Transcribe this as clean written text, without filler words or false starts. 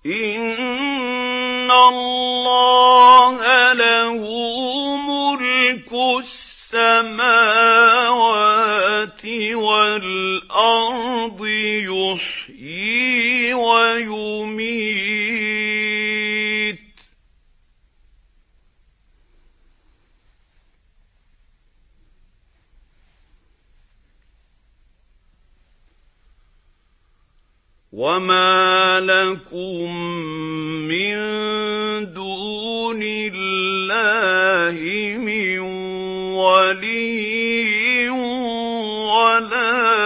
إِنَّ اللَّهَ لَهُ مُلْكُ السَّمَاوَاتِ وَالْأَرْضِ يُحْيِي وَيُمِيتُ ۚ وَمَا لَكُم مِّن دُونِ اللَّهِ مِن وَلِيٍّ وَلَا